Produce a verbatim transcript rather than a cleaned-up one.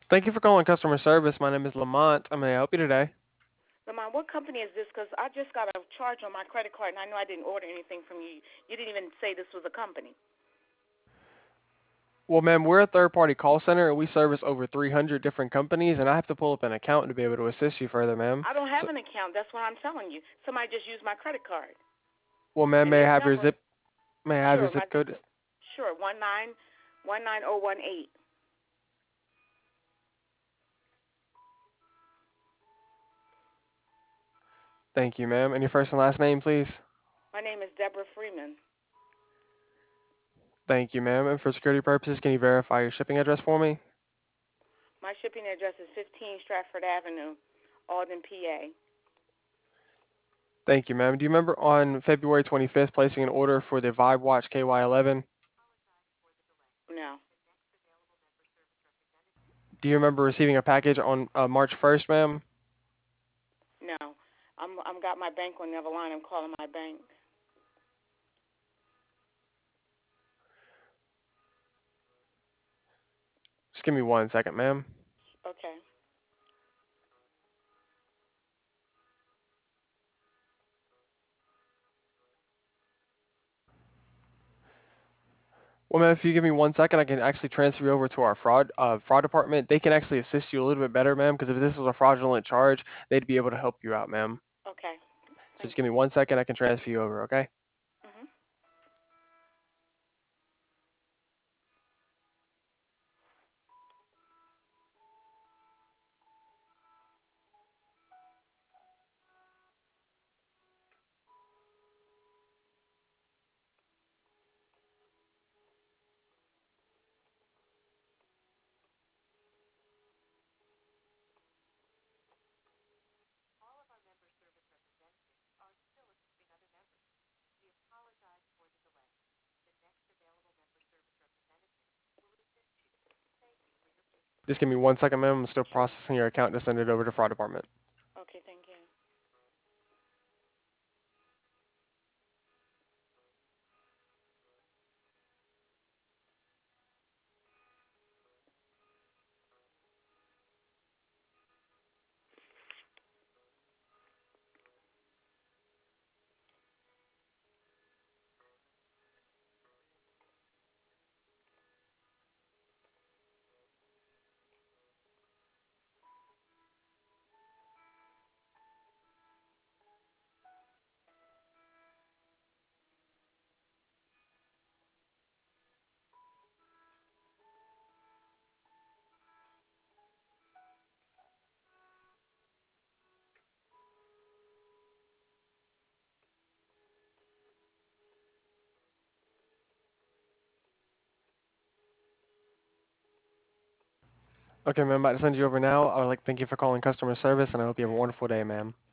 Thank you for calling customer service. My name is Lamont. I may I help you today. Lamont, what company is this? Because I just got a charge on my credit card, and I know I didn't order anything from you. You didn't even say this was a company. Well, ma'am, we're a third-party call center and we service over three hundred different companies, and I have to pull up an account to be able to assist you further, ma'am. I don't So, have an account. That's what I'm telling you. Somebody just used my credit card, well, ma'am, and may I this have your number, zip? May I have your sure, my zip zip code? code, sure, one nine one nine zero one eight. Thank you, ma'am. And your first and last name, please. My name is Deborah Freeman. Thank you, ma'am. And for security purposes, can you verify your shipping address for me? My shipping address is fifteen Stratford Avenue, Alden, P A. Thank you, ma'am. Do you remember on February twenty-fifth placing an order for the Vibe Watch K Y eleven? No, Do you remember receiving a package on uh, March first, ma'am? no. I'm I'm got my bank on the other line. I'm calling my bank. Just give me one second, ma'am. Okay. Well, ma'am, if you give me one second, I can actually transfer you over to our fraud uh, fraud department. They can actually assist you a little bit better, ma'am, because if this was a fraudulent charge, they'd be able to help you out, ma'am. Okay. So just Thank give you. me one second, I can transfer you over, okay? Mhm. Just give me one second, ma'am. I'm still Sure. processing your account to send it over to fraud department. Okay. Thank you. Okay, ma'am, I'm about to send you over now. I would like to thank you for calling customer service, and I hope you have a wonderful day, ma'am.